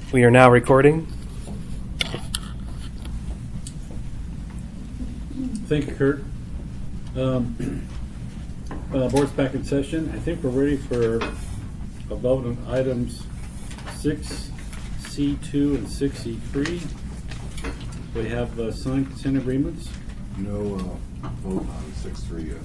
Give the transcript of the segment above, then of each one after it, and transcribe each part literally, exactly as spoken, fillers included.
We are now recording. Thank you, Kurt. Um, uh, board's back in session. I think we're ready for a vote on items six C two and six C three. We have uh, signed consent agreements. No uh, vote on six three yet.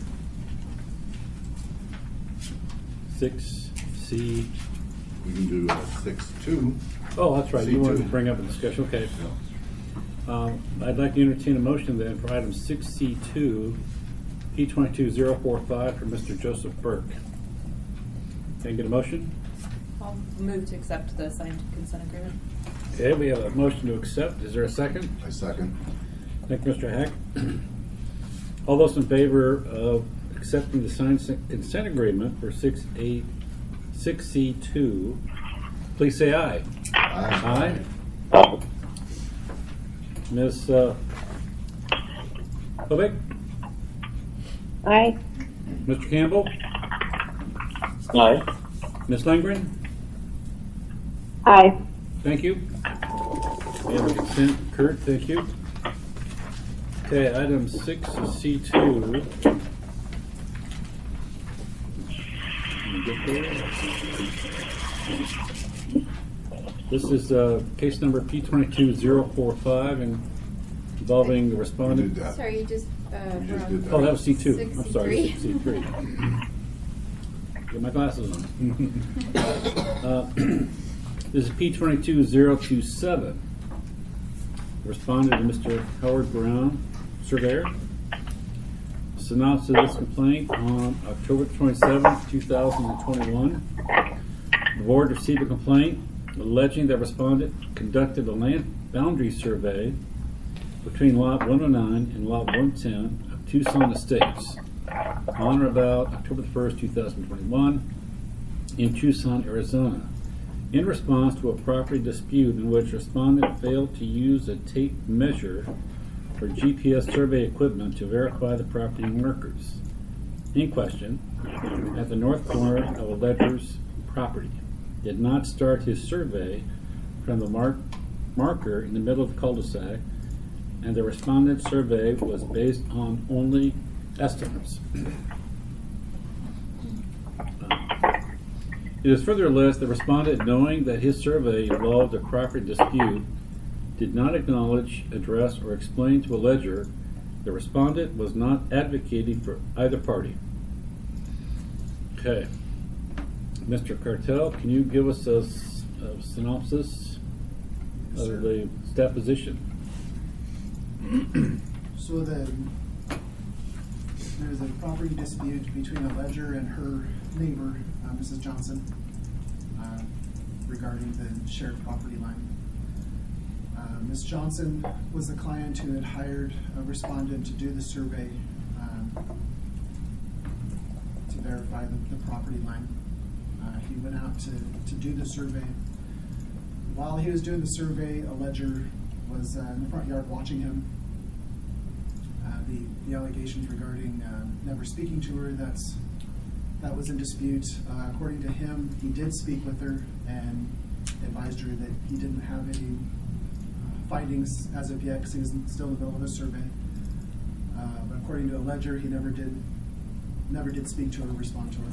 six C. We can do uh, six two. Oh, that's right. You wanted to C two. bring up a discussion. Okay. Yeah. Um, I'd like to entertain a motion then for item six C two, P twenty-two zero four five for Mister Joseph Burke. Can I get a motion? I'll move to accept the signed consent agreement. Okay, we have a motion to accept. Is there a second? I second. Thank you, Mister Hack. All those in favor of accepting the signed consent agreement for six A, six C two, please say aye. Aye. Aye. Miz Uh, Kovic? Aye. Mister Campbell? Aye. Miz Langren? Aye. Thank you. We have a consent. Kurt, thank you. Okay, item six C two. This is uh, case number P twenty-two zero four five and involving the We respondent. did that. Sorry, you just, uh, We just were did on that. Oh, that was C two. six I'm C sorry, three. six C three. Get my glasses on. uh, this is P twenty-two zero two seven. Responded to Mister Howard Brown, surveyor. Synopsis of this complaint on October twenty-seventh, two thousand twenty-one. The board received a complaint alleging that respondent conducted a land boundary survey between lot one oh nine and lot one ten of Tucson Estates on or about October the first, two thousand twenty-one in Tucson, Arizona, in response to a property dispute in which respondent failed to use a tape measure for G P S survey equipment to verify the property markers in question at the north corner of a ledger's property. Did not start his survey from the mark marker in the middle of the cul-de-sac, and the respondent's survey was based on only estimates. It is further alleged the respondent, knowing that his survey involved a property dispute, did not acknowledge, address, or explain to a ledger the respondent was not advocating for either party. Okay. Mister Cartel, can you give us a, s- a synopsis Yes, of sir. the staff position? So the, there's a property dispute between a ledger and her neighbor, uh, Missus Johnson, uh, regarding the shared property line. Uh, Miz Johnson was the client who had hired a respondent to do the survey um, to verify the, the property line. Uh, he went out to, to do the survey. While he was doing the survey, a ledger was uh, in the front yard watching him. Uh, the, the allegations regarding uh, never speaking to her, that's, that was in dispute. Uh, according to him, he did speak with her and advised her that he didn't have any uh, findings as of yet because he was still in the middle of a survey. Uh, but according to a ledger, he never did, never did speak to her or respond to her.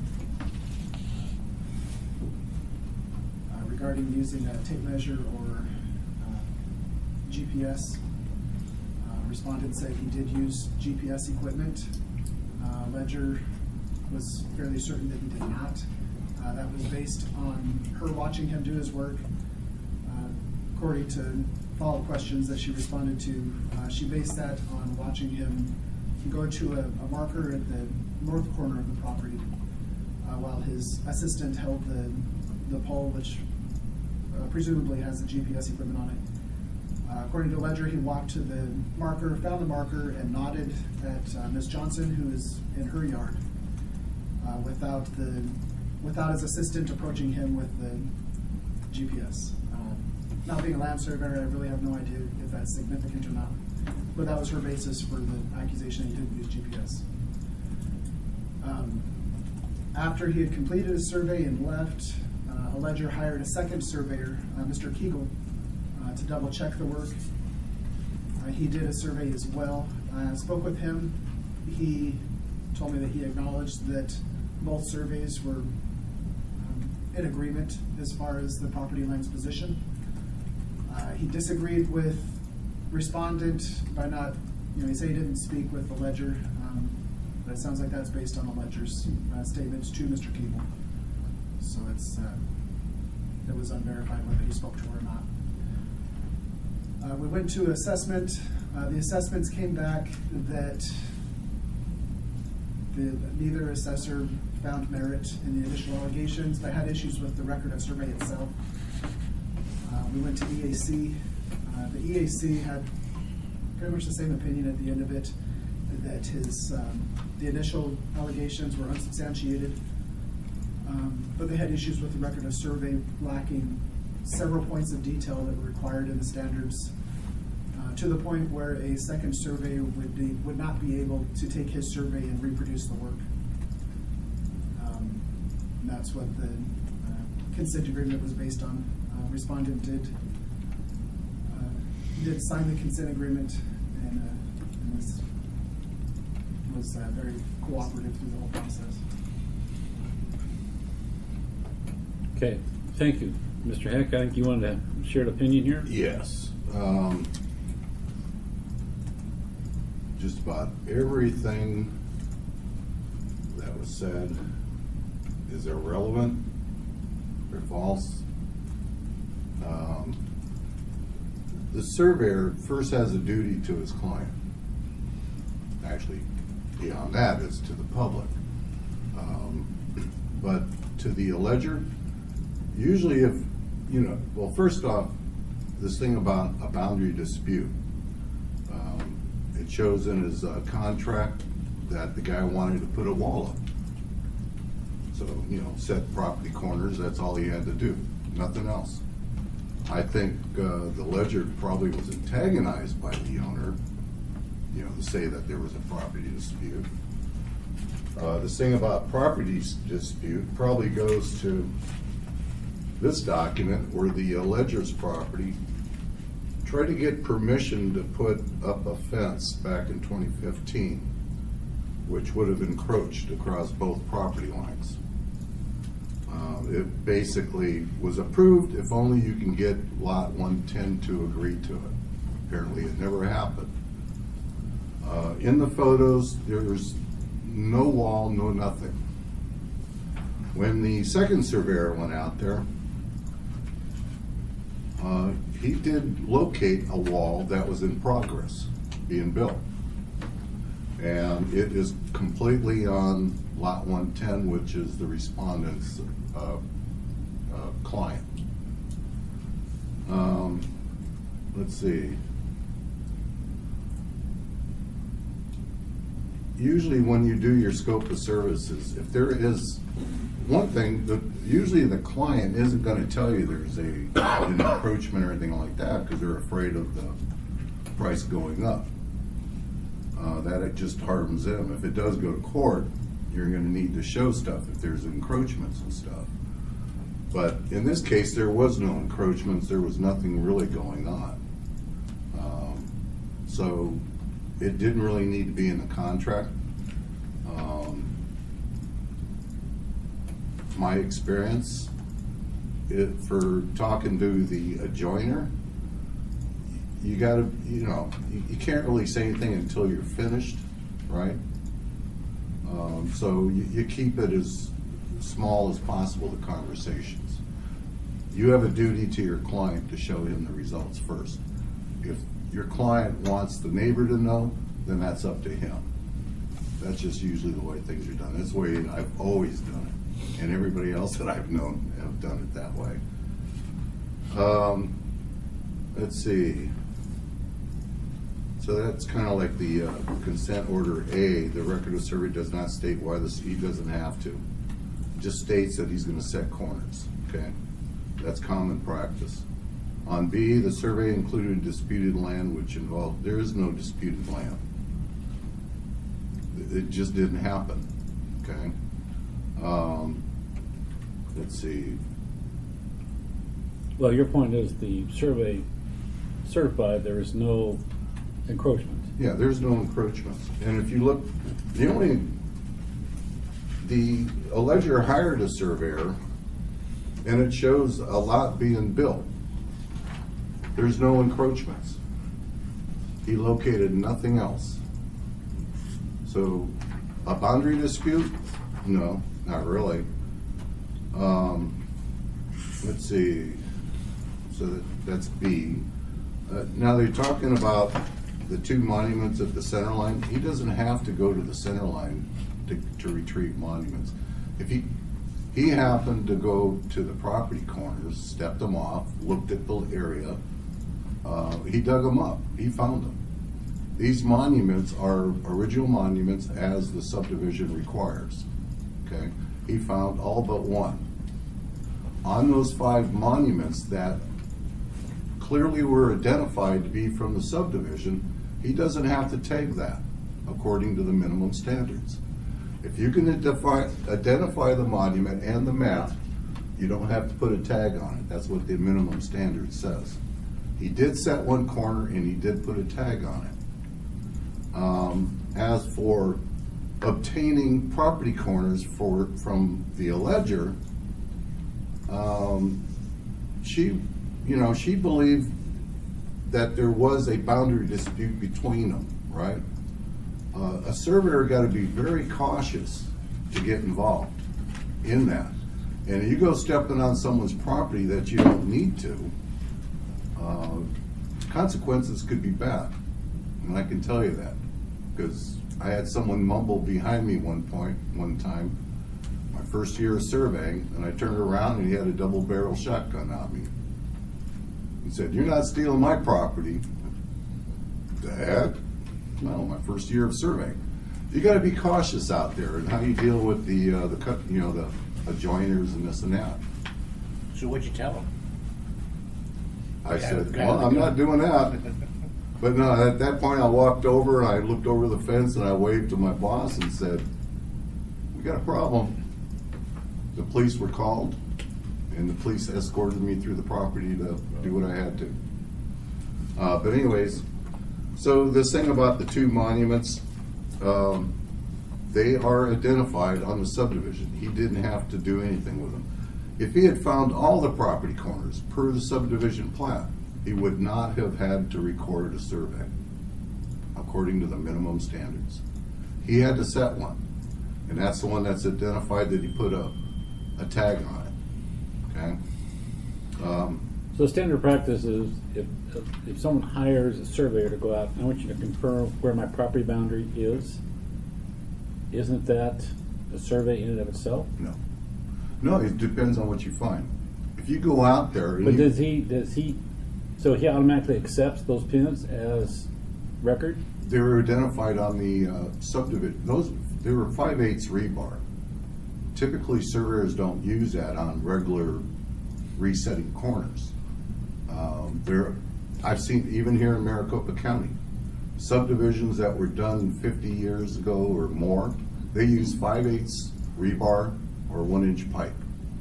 Uh, regarding using a tape measure or uh, G P S, uh, respondent said he did use G P S equipment. Uh, Ledger was fairly certain that he did not. Uh, that was based on her watching him do his work. Uh, according to follow-up questions that she responded to, uh, she based that on watching him go to a, a marker at the north corner of the property uh, while his assistant held the, the pole, which uh, presumably has the G P S equipment on it. Uh, according to Ledger, he walked to the marker, found the marker, and nodded at uh, Miz Johnson, who is in her yard, uh, without the without his assistant approaching him with the G P S. Um, not being a land surveyor, I really have no idea if that's significant or not, but that was her basis for the accusation he didn't use G P S. Um, after he had completed his survey and left, uh, Uh, a ledger hired a second surveyor, uh, Mister Kegel, uh, to double check the work. Uh, he did a survey as well. I spoke with him. He told me that he acknowledged that both surveys were um, in agreement as far as the property line's position. Uh, he disagreed with respondent by not, you know, he said he didn't speak with the ledger, um, but it sounds like that's based on the ledger's uh, statements to Mister Keeble. So it's, uh, it was unverified whether he spoke to her or not. Uh, we went to assessment. Uh, the assessments came back that the, neither assessor found merit in the initial allegations, but had issues with the record of survey itself. Uh, we went to E A C. Uh, the E A C had pretty much the same opinion at the end of it, that his um, the initial allegations were unsubstantiated, um, but they had issues with the record of survey lacking several points of detail that were required in the standards, uh, to the point where a second survey would be would not be able to take his survey and reproduce the work. Um, and that's what the uh, consent agreement was based on. Uh, respondent did uh, did sign the consent agreement and, uh, and was was uh, very cooperative through the whole process. Okay, thank you. Mister Heck, I think you wanted to share an opinion here? Yes. Um, just about everything that was said is irrelevant or false. Um, the surveyor first has a duty to his client. Actually, beyond that, it's to the public. Um, but to the alleger, usually if, you know, well, first off, this thing about a boundary dispute, um, it shows in his uh, contract that the guy wanted to put a wall up. So, you know, set property corners, that's all he had to do, nothing else. I think uh, the ledger probably was antagonized by the owner, you know, to say that there was a property dispute. Uh, this thing about property dispute probably goes to this document where the ledger's property tried to get permission to put up a fence back in twenty fifteen, which would have encroached across both property lines. Uh, it basically was approved if only you can get lot one ten to agree to it. Apparently it never happened. Uh, in the photos, there's no wall, no nothing. When the second surveyor went out there, uh, he did locate a wall that was in progress, being built. And it is completely on lot one ten, which is the respondent's uh, uh, client. Um, let's see. Usually when you do your scope of services, if there is one thing, the, usually the client isn't going to tell you there's a, an encroachment or anything like that because they're afraid of the price going up. Uh, that it just harms them. If it does go to court, you're going to need to show stuff if there's encroachments and stuff. But in this case, there was no encroachments. There was nothing really going on. Um, so it didn't really need to be in the contract. Um, my experience, it, for talking to the adjoiner, you gotta, you know, you, you can't really say anything until you're finished, right? Um, so you, you keep it as small as possible, the conversations. You have a duty to your client to show him the results first. If your client wants the neighbor to know, then that's up to him. That's just usually the way things are done. That's the way I've always done it. And everybody else that I've known have done it that way. Um, let's see. So that's kind of like the uh, consent order A. The record of survey does not state why this, he doesn't have to. It just states that he's going to set corners, okay? That's common practice. On B, the survey included disputed land, which involved, there is no disputed land. It just didn't happen, okay? Um, let's see. Well, your point is the survey certified there is no encroachment. Yeah, there's no encroachments. And if you look, the only, the Alleger hired a surveyor, and it shows a lot being built. There's no encroachments. He located nothing else. So, a boundary dispute? No, not really. Um, let's see, so that, that's B. Uh, now they're talking about the two monuments at the center line. He doesn't have to go to the center line to, to retrieve monuments. If he, he happened to go to the property corners, stepped them off, looked at the area, uh, he dug them up, he found them. These monuments are original monuments as the subdivision requires, okay? He found all but one. On those five monuments that clearly were identified to be from the subdivision, he doesn't have to tag that according to the minimum standards. If you can identify, identify the monument and the map, you don't have to put a tag on it. That's what the minimum standard says. He did set one corner and he did put a tag on it. Um, as for obtaining property corners for from the Alleger, um, she, you know, she believed that there was a boundary dispute between them, right? Uh, a surveyor got to be very cautious to get involved in that. And you go stepping on someone's property that you don't need to, uh, consequences could be bad. And I can tell you that because I had someone mumble behind me one point, one time, my first year of surveying, and I turned around and he had a double barrel shotgun on me. He said, "You're not stealing my property." The heck? No, my first year of surveying. You got to be cautious out there and how you deal with the uh, the cut, you know, the adjoiners and this and that. So what'd you tell him? I Yeah, said, grab "Well, the I'm gun." not doing that." But no, at that point, I walked over and I looked over the fence and I waved to my boss and said, "We got a problem." The police were called, and the police escorted me through the property to do what I had to. Uh, but anyways, so this thing about the two monuments, um, they are identified on the subdivision. He didn't have to do anything with them. If he had found all the property corners per the subdivision plat, he would not have had to record a survey according to the minimum standards. He had to set one, and that's the one that's identified that he put a, a tag on it, okay? Um, So standard practice is if, if someone hires a surveyor to go out, I want you to confirm where my property boundary is. Isn't that a survey in and of itself? no. No, it depends on what you find. If you go out there and But you, does he, does he, so he automatically accepts those pins as record? they were identified on the uh, subdivision, those, they were five eighths rebar. Typically, surveyors don't use that on regular resetting corners. Um, there, I've seen, even here in Maricopa County, subdivisions that were done fifty years ago or more, they use five eighths rebar or one inch pipe.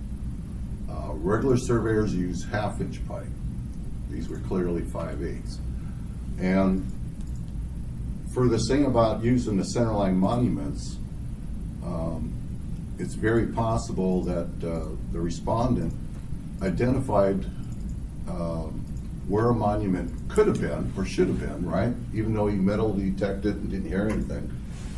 Uh, regular surveyors use half inch pipe. These were clearly five eighths. And for this thing about using the centerline monuments, um, it's very possible that uh, the respondent identified um, where a monument could have been or should have been, right? Even though he metal detected and didn't hear anything.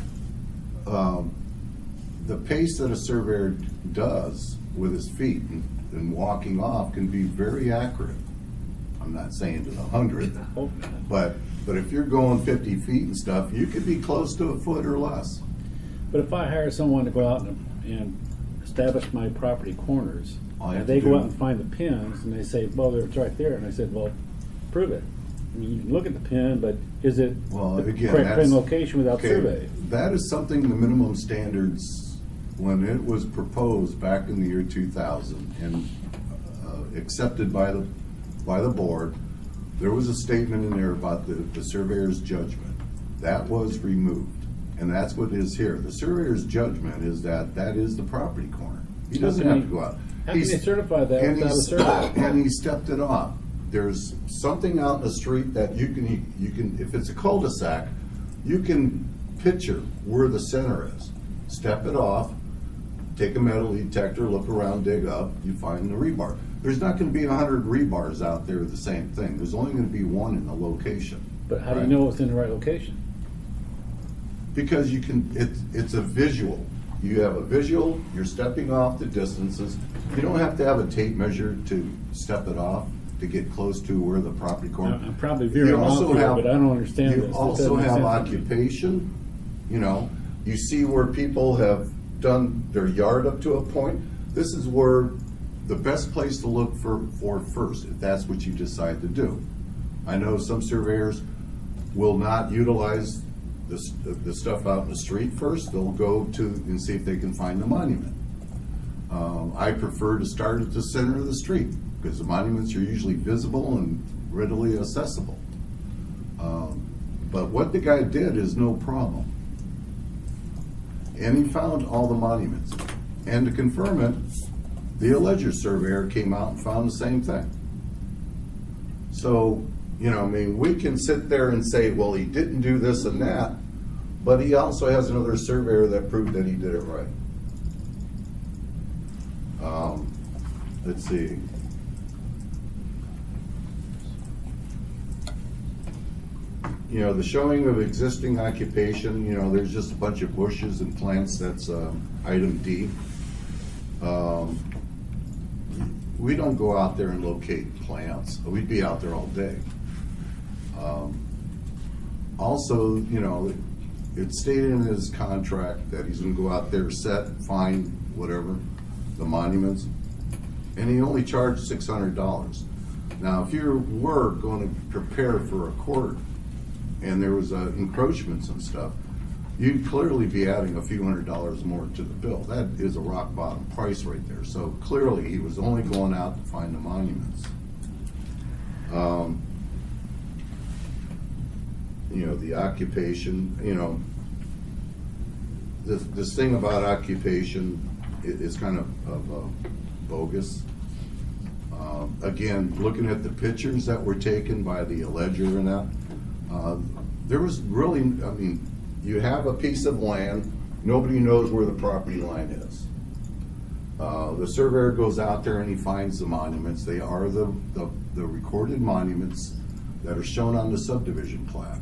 Um, the pace that a surveyor does with his feet and, and walking off can be very accurate. I'm not saying to the hundred, Hope not. but but if you're going fifty feet and stuff, you could be close to a foot or less. But if I hire someone to go out and, and establish my property corners, All you have and to they do- go out and find the pins, and they say, well, it's right there, and I said, well, prove it. I mean, you can look at the pin, but is it Well, the again, correct that's- pin location without Okay, survey? that is something the minimum standards, when it was proposed back in the year two thousand and uh, accepted by the by the board, there was a statement in there about the, the surveyor's judgment. That was removed, and that's what is here. The surveyor's judgment is that that is the property corner. He How doesn't can have he- to go out. How can He's- they certify that and without a he's- survey? And he stepped it off. There's something out in the street that you can, you can, if it's a cul-de-sac, you can picture where the center is. Step it off, take a metal detector, look around, dig up, you find the rebar. There's not gonna be a hundred rebars out there the same thing. There's only gonna be one in the location. But how do you Right. know it's in the right location? Because you can, it's, it's a visual. You have a visual, you're stepping off the distances. You don't have to have a tape measure to step it off, to get close to where the property corner. I'm probably veering You off also here, have- but I don't understand You this. This also doesn't make have sense to me. occupation, you know, you see where people have done their yard up to a point. This is where the best place to look for, for first, if that's what you decide to do. I know some surveyors will not utilize the, s- the stuff out in the street first. They'll go to and see if they can find the monument. Um, I prefer to start at the center of the street because the monuments are usually visible and readily accessible. Um, but what the guy did is no problem. And he found all the monuments. And to confirm it, the Allegor surveyor came out and found the same thing. So, you know, I mean, we can sit there and say, well, he didn't do this and that, but he also has another surveyor that proved that he did it right. Um, let's see. You know, the showing of existing occupation, you know, there's just a bunch of bushes and plants, that's um, item D. Um, we don't go out there and locate plants. We'd be out there all day. Um, also, you know, it stated in his contract that he's gonna go out there, set, find, whatever, the monuments, and he only charged six hundred dollars. Now, if you were gonna prepare for a court and there was uh, encroachments and stuff, you'd clearly be adding a few hundred dollars more to the bill. That is a rock bottom price right there. So clearly, he was only going out to find the monuments. Um, you know, the occupation, you know, this, this thing about occupation i- is kind of, of uh, bogus. Um, again, looking at the pictures that were taken by the Allegor and that, uh, there was really, I mean, you have a piece of land, nobody knows where the property line is. Uh, the surveyor goes out there and he finds the monuments. They are the, the, the recorded monuments that are shown on the subdivision plat.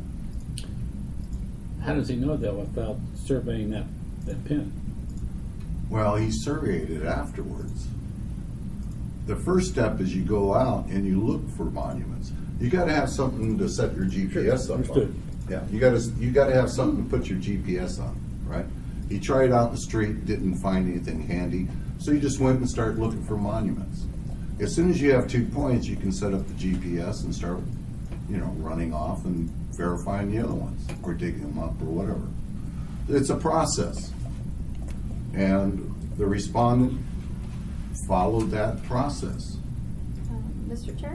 How does he know that without surveying that, that pin? Well, he surveyed it afterwards. The first step is you go out and you look for monuments. You gotta have something to set your G P S Sure, up understood. on. Yeah, you gotta, you gotta have something to put your G P S on, right? He tried out in the street, didn't find anything handy, so he just went and started looking for monuments. As soon as you have two points, you can set up the G P S and start, you know, running off and verifying the other ones, or digging them up, or whatever. It's a process. And the respondent followed that process. Um, Mister Chair?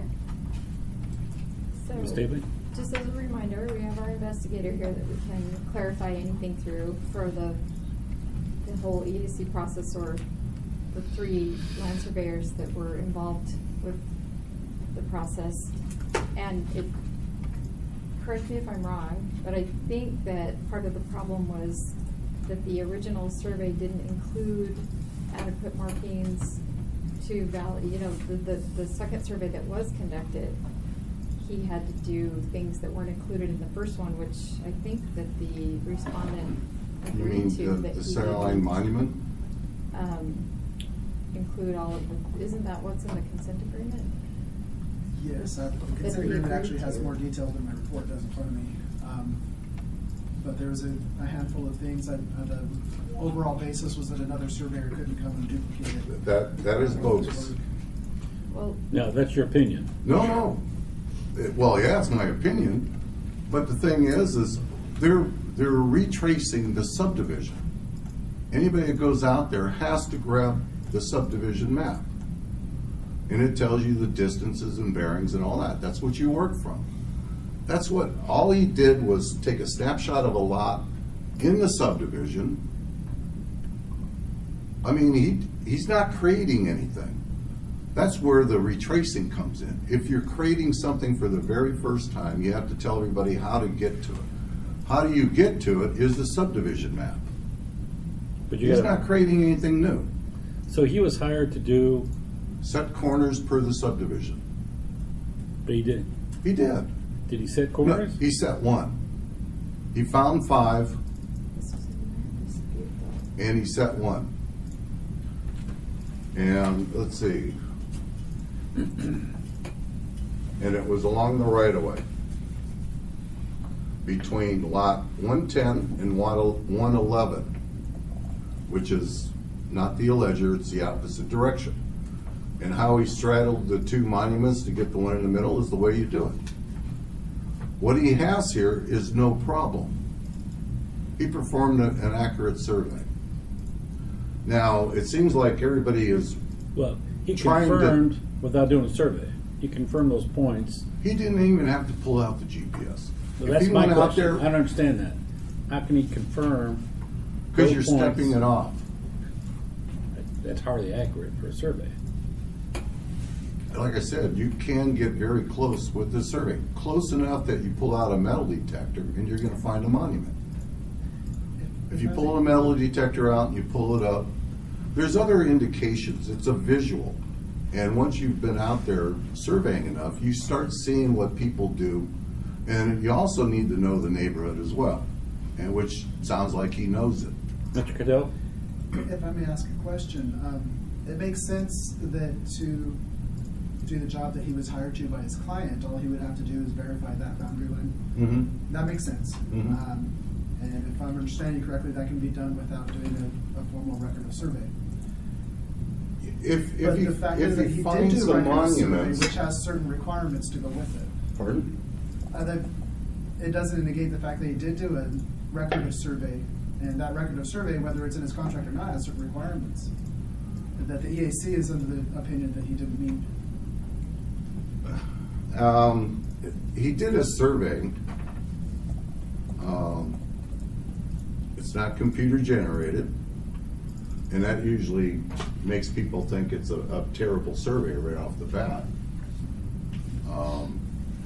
So, Miz Stately? just as a reminder, we have our investigator here that we can clarify anything through for the, the whole E D C process, or the three land surveyors that were involved with the process. And it, correct me if I'm wrong, but I think that part of the problem was that the original survey didn't include adequate markings to validate, you know, the, the, the second survey that was conducted, he had to do things that weren't included in the first one, which I think that the respondent You mean agreed to. the, that the he center line didn't, monument? Um, include all of the, isn't that what's in the consent agreement? Yes, uh, the consent we agreement agreed actually has to. more details than my report does in front of me. Um, But there was a, a handful of things that, uh, the overall basis was that another surveyor couldn't come and duplicate it. That, that is bogus. Well, No, that's your opinion. No, no. It- Well, yeah, it's my opinion, but the thing is, is they're, they're retracing the subdivision. Anybody that goes out there has to grab the subdivision map. And it tells you the distances and bearings and all that. That's what you work from. That's what, all he did was take a snapshot of a lot in the subdivision. I mean, he, he's not creating anything. That's where the retracing comes in. If you're creating something for the very first time, you have to tell everybody how to get to it. How do you get to it is the subdivision map. But you He's gotta, not creating anything new. so he was hired to do, Set corners per the subdivision. but he did, He did. did he set No, corners? he set one. He found five This was a land dispute, though. and he set one. And let's see. And it was along the right of way. Between lot one ten and lot one eleven, which is not the Ledger, it's the opposite direction. And how he straddled the two monuments to get the one in the middle is the way you do it. What he has here is no problem. He performed a- an accurate survey. Now, it seems like everybody is, Well, he Trying to- confirmed without doing a survey. He confirmed those points. he didn't even have to pull out the G P S. But If that's he my went out question. there- I don't understand that. How can he confirm? Because those you're points? stepping it off. That's hardly accurate for a survey. Like I said, you can get very close with this survey. Close enough that you pull out a metal detector and you're gonna find a monument. If you pull a metal detector out and you pull it up, there's other indications. It's a visual. And once you've been out there surveying enough, you start seeing what people do. And you also need to know the neighborhood as well, and which sounds like he knows it. Mister Cadell? If I may ask a question, um, it makes sense that to do the job that he was hired to by his client, all he would have to do is verify that boundary line. Mm-hmm. That makes sense. Mhm. Um, and if I'm understanding correctly, that can be done without doing a, a formal record of survey. If, But if he, the fact is if that he he did finds do the a record of survey, monuments. which has certain requirements to go with it. Pardon? Uh, that, it doesn't negate the fact that he did do a record of survey, and that record of survey, whether it's in his contract or not, has certain requirements. That the E A C is under the opinion that he didn't meet. Um, he did a survey. Um, it's not computer generated, and that usually makes people think it's a, a terrible survey right off the bat. Um,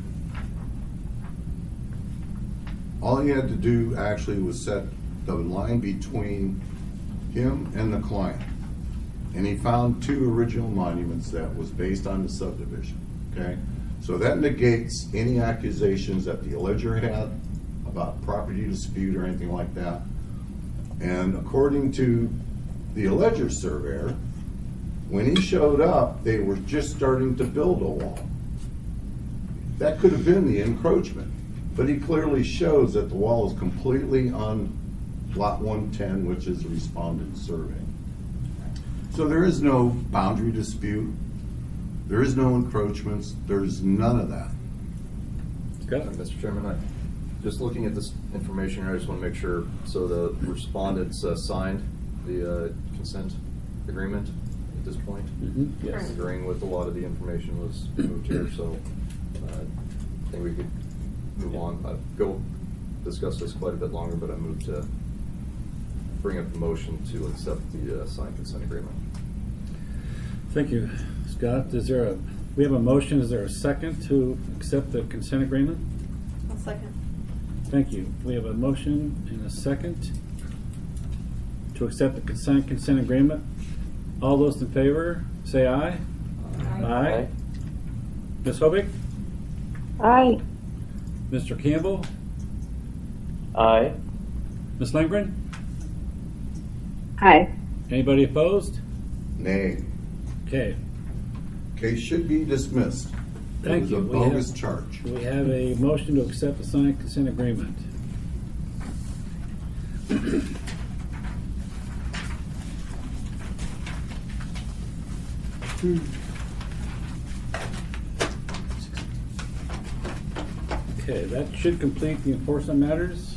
all he had to do actually was set the line between him and the client. And he found two original monuments that was based on the subdivision, okay? So that negates any accusations that the Ledger had about property dispute or anything like that. And according to the Ledger surveyor, when he showed up, they were just starting to build a wall. That could have been the encroachment, but he clearly shows that the wall is completely on lot one ten, which is the respondent survey. So there is no boundary dispute, there is no encroachments, there's none of that. Scott? Uh, Mister Chairman, I, just looking at this information here, I just want to make sure, so the respondents uh, signed the uh, consent agreement at this point? Mhm, yes. Agreeing with a lot of the information was moved here, so uh, I think we could move on. I'd go discuss this quite a bit longer, but I moved to bring up the motion to accept the uh, signed consent agreement. Thank you, Scott. Is there a, we have a motion, is there a second to accept the consent agreement? I'll second. Thank you. We have a motion and a second to accept the consent, consent agreement. All those in favor, say aye. Aye. Aye. Miz Hobick? Aye. Mister Campbell? Aye. Miz Lindgren? Aye. Anybody opposed? Nay. Okay. Case should be dismissed. Thank It you. was a We have- bogus charge. We have a motion to accept the signed consent agreement. Okay, that should complete the enforcement matters.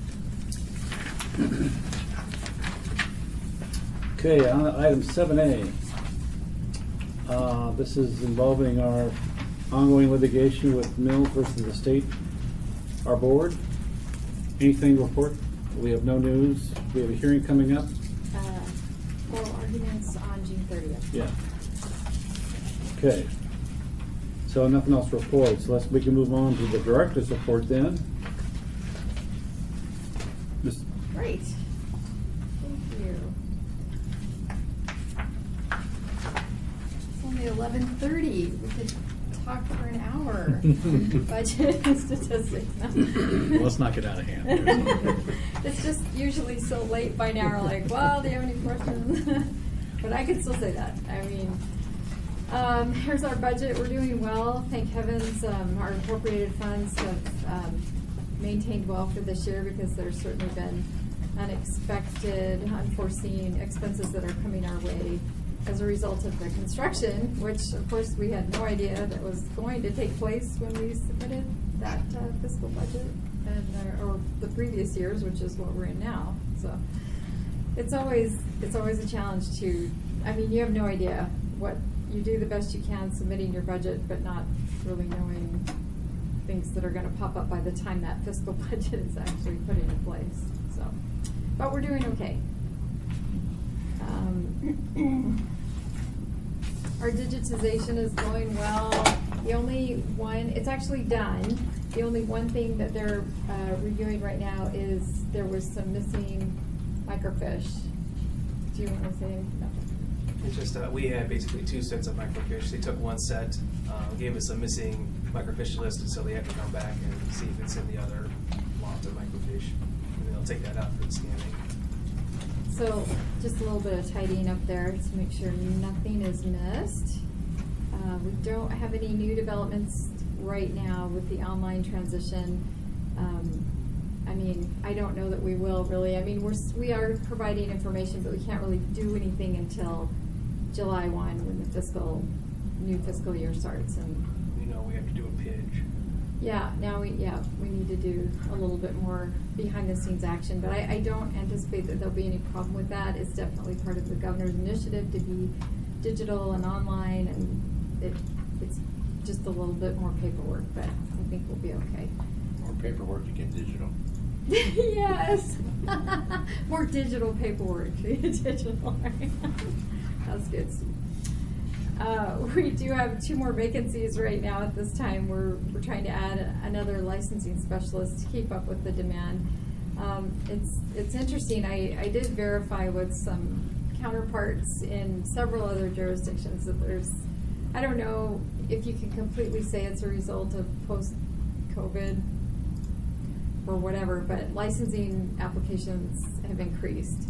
Okay, on item seven A. Uh, this is involving our ongoing litigation with Mills versus the state, our board. Anything to report? We have no news. We have a hearing coming up. Uh, oral arguments on June thirtieth. Yeah. Okay. So nothing else to report, so let's, we can move on to the director's report then. Miz- Great. Thank you. It's only eleven thirty. We could talk for an hour. Budget and statistics. No. Let's knock it out of hand. It's just usually so late by now. We're like, well, do you have any questions? But I can still say that. I mean, um, here's our budget. We're doing well. Thank heavens, um, our appropriated funds have um, maintained well for this year because there's certainly been unexpected, unforeseen expenses that are coming our way as a result of the construction, which of course we had no idea that was going to take place when we submitted that uh, fiscal budget, and uh, or the previous years, which is what we're in now. So it's always it's always a challenge to. I mean, you have no idea what you do the best you can submitting your budget, but not really knowing things that are going to pop up by the time that fiscal budget is actually put into place. So, but we're doing okay. Um, our digitization is going well. The only one, it's actually done. The only one thing that they're uh, reviewing right now is there was some missing microfiche. Do you want to say anything? No. It's just, uh, we had basically two sets of microfiche. They took one set, uh, gave us a missing microfiche list, and so they have to come back and see if it's in the other lot of microfiche. And they'll take that out for the scanning. So just a little bit of tidying up there to make sure nothing is missed. Uh, we don't have any new developments right now with the online transition. Um, I mean, I don't know that we will really. I mean, we're, we are providing information, but we can't really do anything until July first when the fiscal, new fiscal year starts. And You know, we have to do a pitch. yeah, now we, yeah, we need to do a little bit more behind the scenes action, but I, I don't anticipate that there'll be any problem with that. It's definitely part of the governor's initiative to be digital and online, and it, it's just a little bit more paperwork, but I think we'll be okay. More paperwork to get digital. Yes. More digital paperwork. Digital. That's good. Uh, we do have two more vacancies right now at this time. We're, we're trying to add another licensing specialist to keep up with the demand. Um, it's, it's interesting. I, I did verify with some counterparts in several other jurisdictions that there's, I don't know if you can completely say it's a result of post-COVID or whatever, but licensing applications have increased.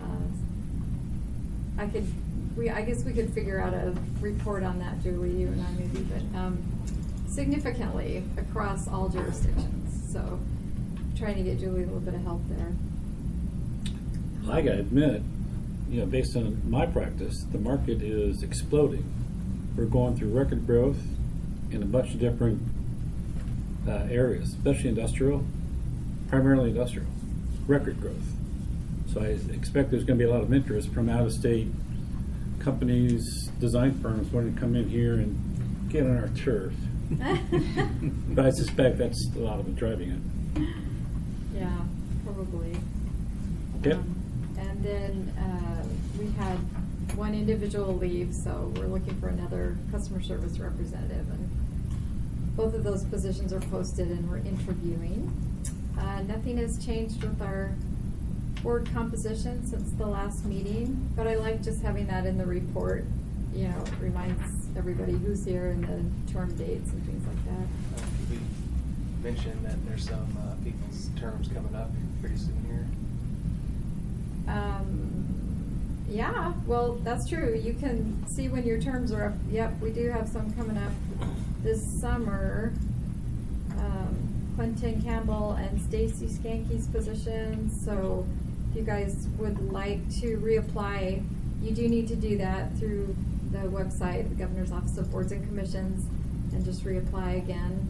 Uh, I could, we, I guess we could figure out a report on that, Julie, you and I maybe, but um, significantly across all jurisdictions. So trying to get Julie a little bit of help there. I gotta admit, you know, based on my practice, the market is exploding. We're going through record growth in a bunch of different uh, areas, especially industrial, primarily industrial, record growth. So I expect there's going to be a lot of interest from out-of-state companies, design firms wanting to come in here and get on our turf. But I suspect that's a lot of it driving it. Yeah, probably. Yep. Um, and then uh, we had one individual leave, so we're looking for another customer service representative. And both of those positions are posted and we're interviewing. Uh, nothing has changed with our board composition since the last meeting, but I like just having that in the report. You know, it reminds everybody who's here and the term dates and things like that. Uh, we mentioned that there's some uh, people's terms coming up pretty soon here. Um, yeah, well, that's true. You can see when your terms are up. Yep, we do have some coming up this summer. Um, Clinton Campbell and Stacy Skanke's positions. So if you guys would like to reapply, you do need to do that through the website, the Governor's Office of Boards and Commissions, and just reapply again.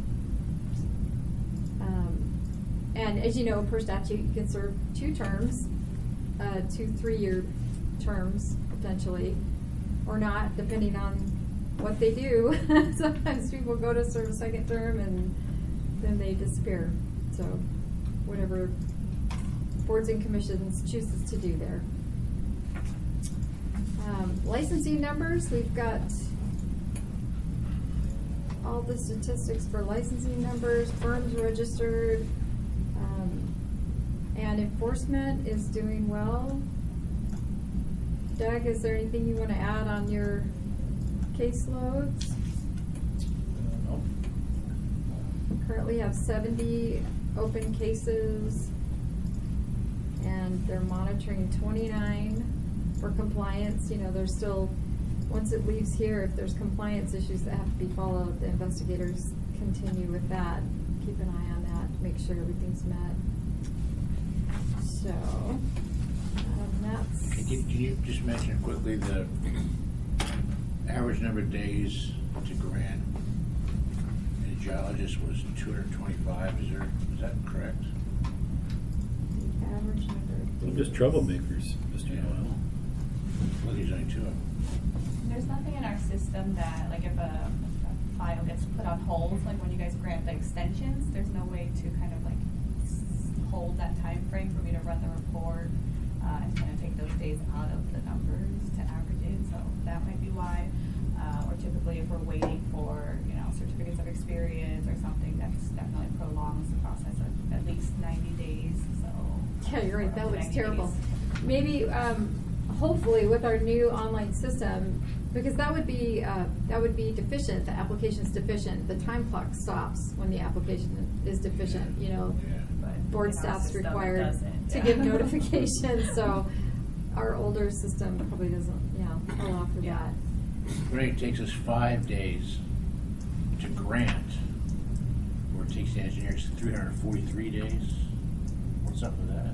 Um, and as you know, per statute, you can serve two terms, uh, two three-year terms potentially, or not, depending on what they do. Sometimes people go to serve a second term and then they disappear. So whatever boards and commissions chooses to do there. Um, licensing numbers, we've got all the statistics for licensing numbers, firms registered, um, and enforcement is doing well. Doug, is there anything you want to add on your caseloads? No. Currently have seventy open cases, and they're monitoring twenty-nine for compliance. You know, there's still, once it leaves here, if there's compliance issues that have to be followed, the investigators continue with that. Keep an eye on that, make sure everything's met. So, um, that's. Can you, can you just mention quickly the average number of days to grant a geologist was two hundred twenty-five, is there, is that correct? The average number of They're days. just troublemakers, Mister Noel. Well, there's only two of them. There's nothing in our system that, like, if a, a file gets put on hold, like when you guys grant the extensions, there's no way to kind of like s- hold that time frame for me to run the report uh, and kind of take those days out of the numbers to average it. So that might be why. Uh, or typically, if we're waiting for, you know, certificates of experience or something, that's definitely prolongs the process of at least ninety days. So Yeah, you're right, or that up to looks ninety terrible. days. Maybe, um, hopefully with our new online system, because that would be, uh, that would be deficient, the application's deficient, the time clock stops when the application is deficient, you know. Yeah. But Board in our staff's system, it required doesn't, to yeah. give notifications, so our older system probably doesn't, yeah, allow for Yeah. that. Right, it takes us five days to grant, or it takes the engineers three hundred forty-three days. What's up with that?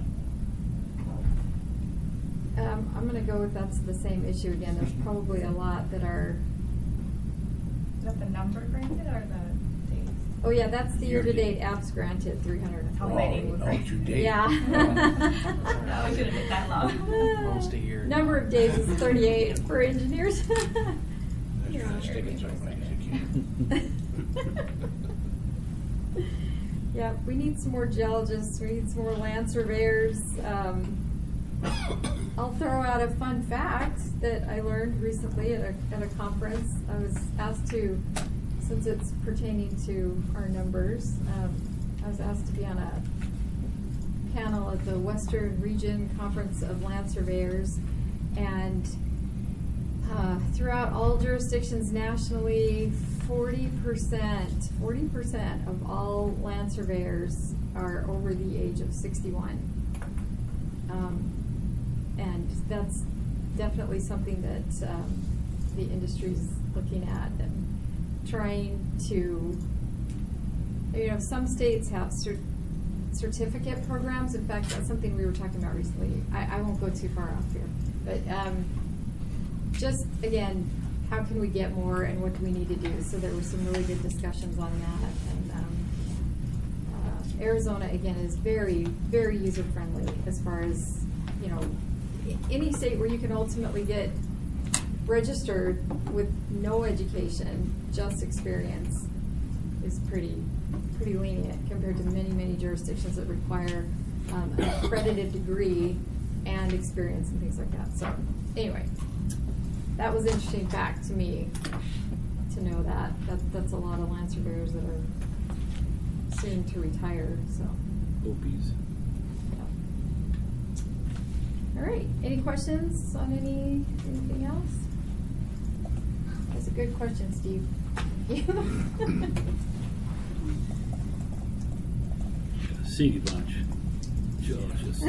Um, I'm gonna go with that's the same issue again, there's probably a lot that are, Is that the number granted or the days? oh yeah, that's the Year-to-date. year-to-date apps granted, three hundred. How many Oh, was oh, right? to date. Yeah. No, we shouldn't have that long. Almost a year. Number of days is thirty-eight for engineers. That's trying to stick it to them like as you can. Yeah, we need some more geologists, we need some more land surveyors. Um, I'll throw out a fun fact that I learned recently at a, at a conference. I was asked to, since it's pertaining to our numbers, um, I was asked to be on a panel at the Western Region Conference of Land Surveyors, and uh, throughout all jurisdictions nationally, forty percent, forty percent of all land surveyors are over the age of sixty-one. Um, and that's definitely something that um, the industry's looking at and trying to, you know, some states have cert certificate programs. In fact, that's something we were talking about recently. I, I won't go too far off here, but um, just again, how can we get more and what do we need to do? So there were some really good discussions on that. And um, uh, Arizona, again, is very, very user-friendly as far as, you know, any state where you can ultimately get registered with no education, just experience, is pretty, pretty lenient compared to many, many jurisdictions that require um, an accredited degree and experience and things like that. So anyway, that was an interesting fact to me to know that. that that's a lot of land surveyors that are soon to retire. So. Opies. All right. Any questions on any anything else? That's a good question, Steve. Thank you. Seedy bunch. Geologists.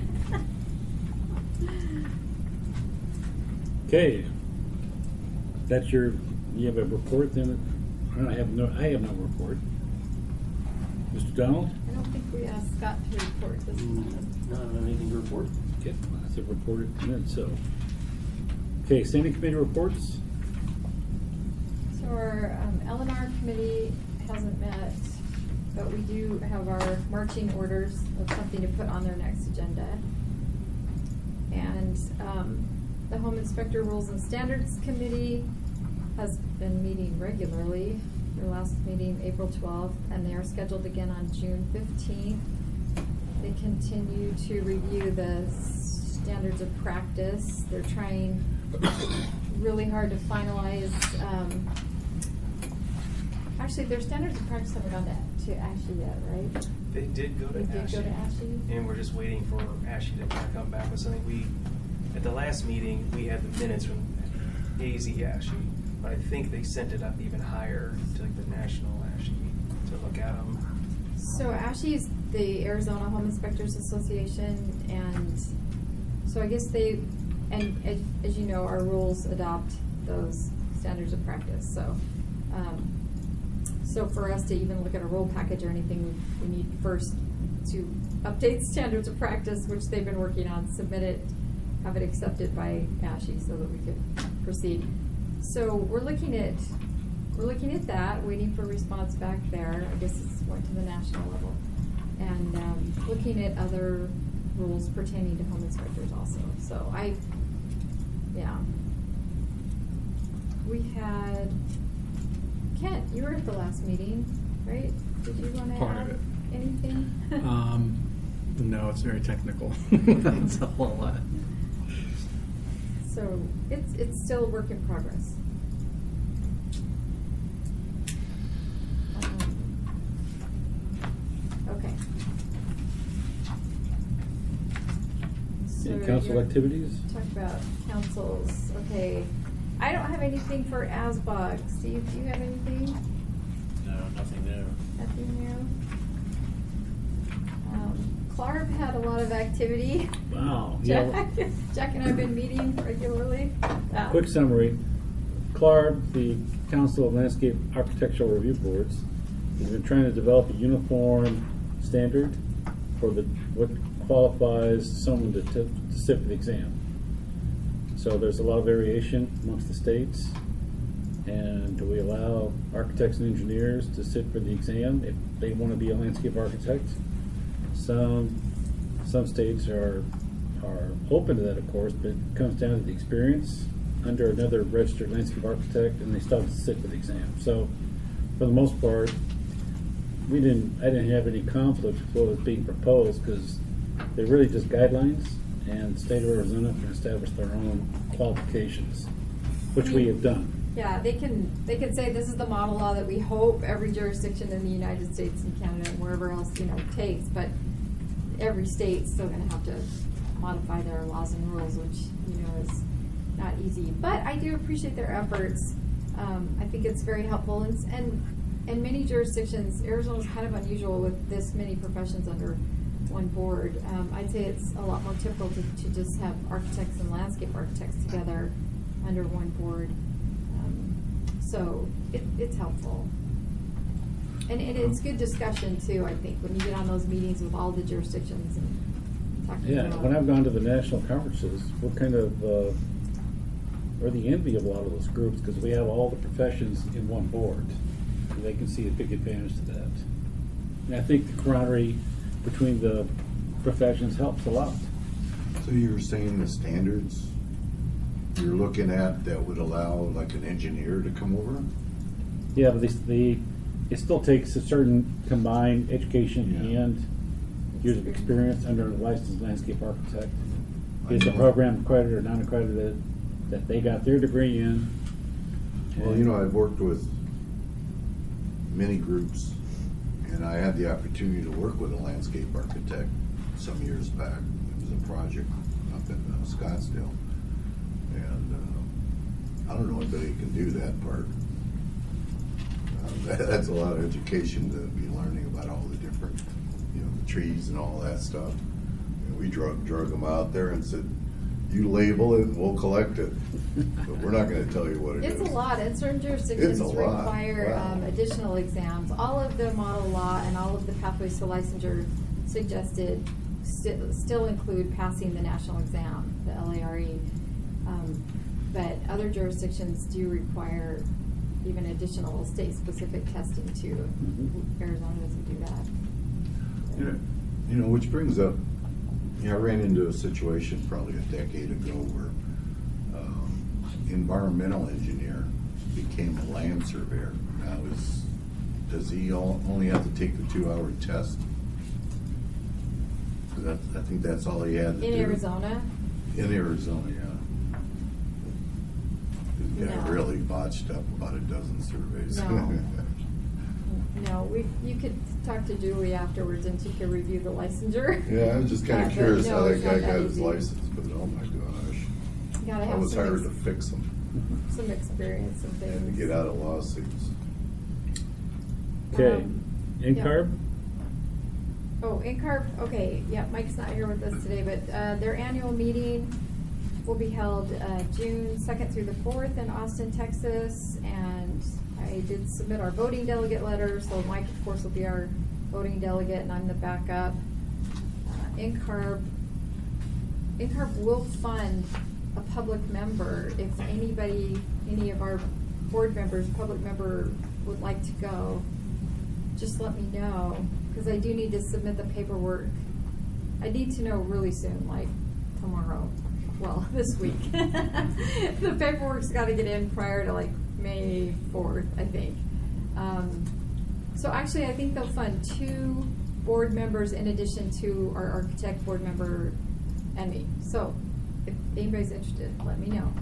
Okay. That's your, you have a report then? I have no, I have no report. Mister Donald? I don't think we asked Scott to report this time. No, no, anything to report? Okay, well, that's a report and then so. Okay, standing committee reports? So our um, L and R committee hasn't met, but we do have our marching orders of something to put on their next agenda. And um, the Home Inspector Rules and Standards Committee has been meeting regularly. Their last meeting, April twelfth, and they are scheduled again on June fifteenth. They continue to review the standards of practice. They're trying really hard to finalize um, Actually, their standards of practice haven't gone to, to ASHE yet, right? They did go to They did ASHE. go to ASHE? And we're just waiting for ASHE to kind of come back with something. We, at the last meeting, we had the minutes from A Z ASHE, but I think they sent it up even higher to like the national ASHE to look at them. So ASHE is the Arizona Home Inspectors Association, and so I guess they, and as, as you know, our rules adopt those standards of practice. So, um, so for us to even look at a rule package or anything, we, we need first to update standards of practice, which they've been working on, submit it, have it accepted by ASHE so that we could proceed. So we're looking at we're looking at that, waiting for response back there. I guess it's going to the national level, and um, looking at other rules pertaining to home inspectors also. So I, yeah, we had Kent. You were at the last meeting, right? Did you want to Part add of it. anything? Um, no, it's very technical. That's a whole lot. So it's it's still a work in progress. Um, okay. So Any council you're- activities? Talk about councils. Okay. I don't have anything for A S B O G. Steve, do you have anything? No, nothing there. Nothing new? Um, Clark had a lot of activity. Wow. Yeah. Jack, Jack and I have been meeting regularly. Uh, Quick summary. CLARB, the Council of Landscape Architectural Review Boards, has been trying to develop a uniform standard for the what qualifies someone to, to, to sit for the exam. So there's a lot of variation amongst the states, and we allow architects and engineers to sit for the exam if they want to be a landscape architect. Some some states are are open to that, of course, but it comes down to the experience under another registered landscape architect, and they still have to sit for the exam. So, for the most part, we didn't. I didn't have any conflict with what was being proposed because they're really just guidelines, and the state of Arizona can establish their own qualifications, which we have done. Yeah, they can they can say this is the model law that we hope every jurisdiction in the United States and Canada and wherever else, you know, takes, but every state's still going to have to modify their laws and rules, which, you know, is not easy. But I do appreciate their efforts. Um, I think it's very helpful, and and in many jurisdictions, Arizona is kind of unusual with this many professions under one board. Um, I'd say it's a lot more typical to, to just have architects and landscape architects together under one board. So it, it's helpful. And, and it's good discussion too, I think, when you get on those meetings with all the jurisdictions and talking Yeah, about. when I've gone to the national conferences, we're kind of, uh, we're the envy of a lot of those groups because we have all the professions in one board. And they can see a big advantage to that. And I think the camaraderie between the professions helps a lot. So you were saying the standards you're looking at that would allow like an engineer to come over? Yeah, but they, they, it still takes a certain combined education Yeah. and years of experience under a licensed landscape architect. I Is the know. program accredited or non-accredited, that they got their degree in. Well, you know, I've worked with many groups, and I had the opportunity to work with a landscape architect some years back. It was a project up in uh, Scottsdale. And uh, I don't know anybody who can do that part. Uh, that, that's a lot of education to be learning about all the different, you know, the trees and all that stuff. And we drug drug them out there and said, "You label it, we'll collect it, but we're not going to tell you what it It's is." a lot, and certain jurisdictions It's a lot. require Wow. um, additional exams. All of the model law and all of the pathways to licensure suggested sti- still include passing the national exam, the L A R E. Um, but other jurisdictions do require even additional state-specific testing too. Mhm. Arizona doesn't do that. You know, you know, which brings up, you know, I ran into a situation probably a decade ago where um, environmental engineer became a land surveyor. Now, is, does he all, only have to take the two-hour test? 'Cause that, I think that's all he had to In do. Arizona, In Arizona, yeah. This guy No. really botched up about a dozen surveys. No. No, we, you could talk to Julie afterwards and she could review the licensure. Yeah, I was just Uh, kinda but curious no, how that it's guy not got his easy. license, but oh my gosh. You gotta I have was some hired ex- to fix them Some experience and things. and to get out of lawsuits. Okay, Um, NCARB? Oh, NCARB, okay, yeah, Mike's not here with us today, but uh, their annual meeting will be held uh, June second through the fourth in Austin, Texas. And I did submit our voting delegate letter, so Mike, of course, will be our voting delegate, and I'm the backup. Uh, NCARB, NCARB will fund a public member if anybody, any of our board members, public member would like to go. Just let me know, because I do need to submit the paperwork. I need to know really soon, like tomorrow. Well, this week. The paperwork's got to get in prior to like May fourth, I think. Um, so actually, I think they'll fund two board members in addition to our architect board member and me. So if anybody's interested, let me know.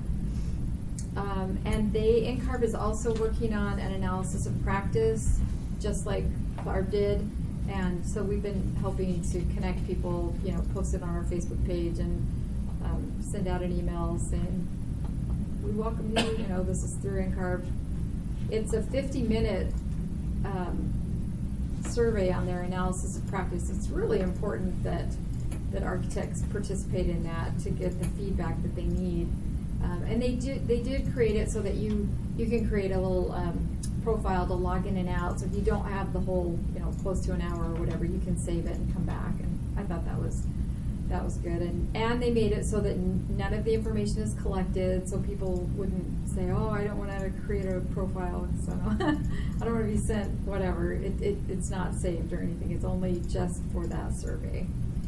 Um, and they, NCARB is also working on an analysis of practice, just like Barb did. And so we've been helping to connect people, you know, post it on our Facebook page and um, send out an email saying, we welcome you, you know, this is through NCARB. It's a fifty minute um, survey on their analysis of practice. It's really important that, that architects participate in that to get the feedback that they need. Um, and they did, they did create it so that you, you can create a little um, profile to log in and out. So if you don't have the whole, you know, close to an hour or whatever, you can save it and come back. And I thought that was, that was good. And, and they made it so that n none of the information is collected, so people wouldn't say, oh, I don't want to create a profile, so I don't, I don't want to be sent whatever. It, it, it's not saved or anything. It's only just for that survey.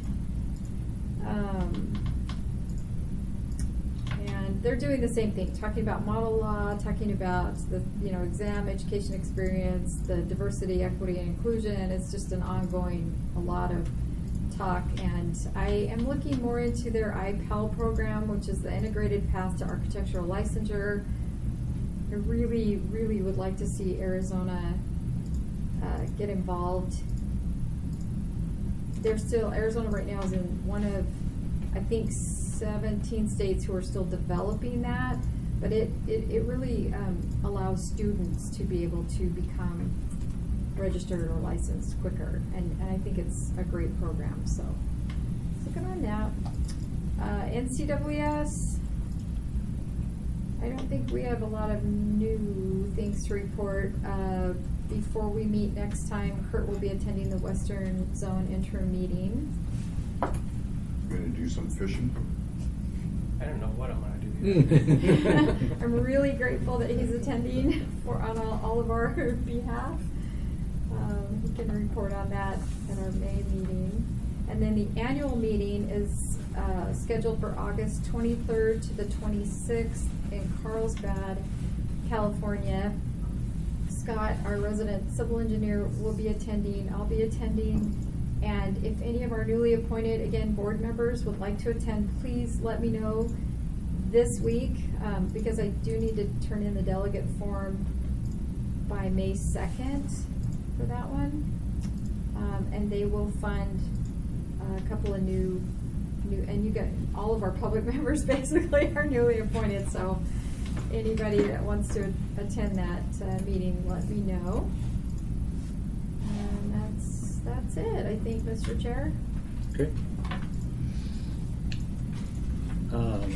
Um, And they're doing the same thing, talking about model law, talking about the, you know, exam, education experience, the diversity, equity, and inclusion. It's just an ongoing, a lot of talk. And I am looking more into their I P E L program, which is the Integrated Path to Architectural Licensure. I really, really would like to see Arizona uh, get involved. They're still, Arizona right now is in one of, I think, seventeen states who are still developing that, but it, it, it really um, allows students to be able to become registered or licensed quicker, and, and I think it's a great program, so looking on that. Uh, N C W S, I don't think we have a lot of new things to report. Uh, before we meet next time, Kurt will be attending the Western Zone interim meeting. Gonna do some fishing? I don't know what I'm gonna do. I'm really grateful that he's attending for on all, all of our behalf. Um, he can report on that at our May meeting. And then the annual meeting is uh, scheduled for August twenty-third to the twenty-sixth in Carlsbad, California. Scott, our resident civil engineer, will be attending. I'll be attending. And if any of our newly appointed, again, board members would like to attend, please let me know this week, um, because I do need to turn in the delegate form by May second for that one. Um, and they will fund a couple of new, new, and you got, all of our public members basically are newly appointed, so anybody that wants to attend that uh, meeting, let me know. And that's That's it, I think, Mister Chair. Okay. Um,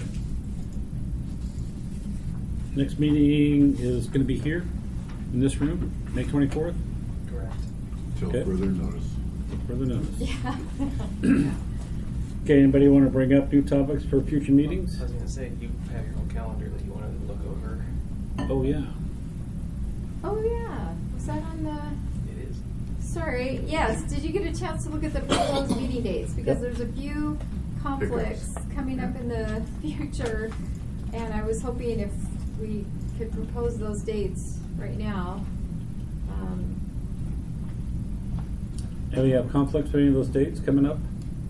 Next meeting is going to be here in this room, May twenty-fourth. Correct. Till Okay. further notice. Further notice. Yeah. Okay, anybody want to bring up new topics for future meetings? I was gonna say, you have your own calendar that you wanted to look over. Oh, yeah. Oh, yeah. Was that on the, It is. sorry, yes, did you get a chance to look at the proposed meeting dates? Because Yep. there's a few conflicts coming up in the future, and I was hoping if we could propose those dates right now. Um, Do we have conflicts for any of those dates coming up?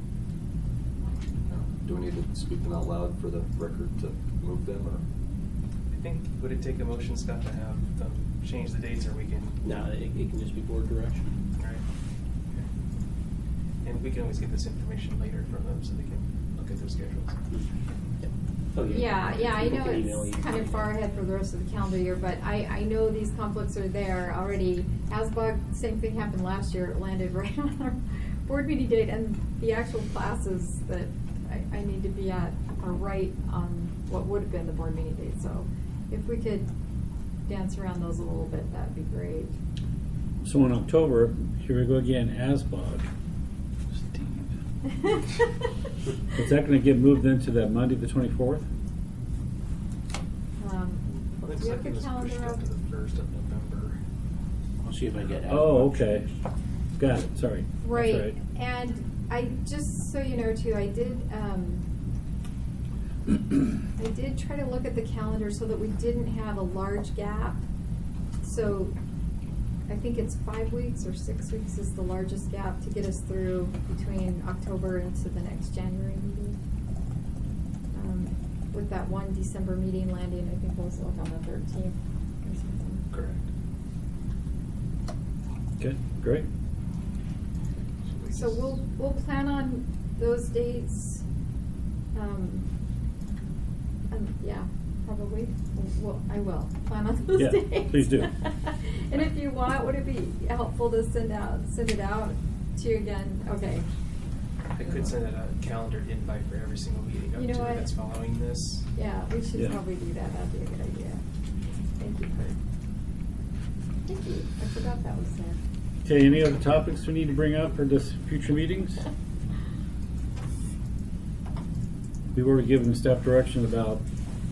Do we need to speak them out loud for the record to move them, or? I think, would it take a motion, Scott, to have them change the dates, or we can. No, it, it can just be board direction. All right. Okay. And we can always get this information later from them so they can look at their schedules. Oh, Yeah, yeah, I People know can email it's you. kind of far ahead for the rest of the calendar year, but I, I know these conflicts are there already. ASBOG, same thing happened last year, it landed right on our board meeting date, and the actual classes that I, I need to be at are right on what would have been the board meeting date, so if we could dance around those a little bit, that'd be great. So in October, here we go again, ASBOG. Is that going to get moved into that Monday, the twenty-fourth? Um, Looks do you like have it the was pushed calendar up up? to the first of November. I'll see if I get. Oh, okay. Got it, sorry. That's Right, and I, just so you know too, I did, um, I did try to look at the calendar so that we didn't have a large gap. So I think it's five weeks or six weeks is the largest gap to get us through between October into the next January meeting. Um, with that one December meeting landing, I think it was like on the thirteenth or something. Correct. Okay, great. So we'll, we'll plan on those dates, um, um, yeah, probably, well, I will, plan on those Yeah, dates. please do. And if you want, would it be helpful to send out, send it out to you again? Okay. I could send out a calendar invite for every single meeting up You know to what? that's following this. Yeah, we should Yeah. probably do that, that'd be a good idea. Thank you, Kurt. Thank you, I forgot that was there. Okay, any other topics we need to bring up for this future meetings? We've already given staff direction about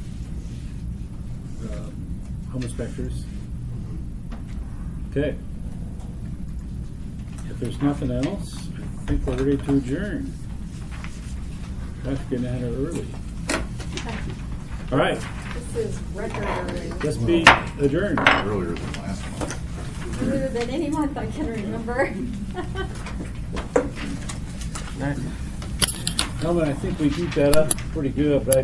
uh, home inspectors. Okay. If there's nothing else, I think we're ready to adjourn. Gosh, getting out of early. All right, This is record. let's be adjourned. Earlier than last month. Earlier than any month I can remember. Helmut, I think we beat that up pretty good, but I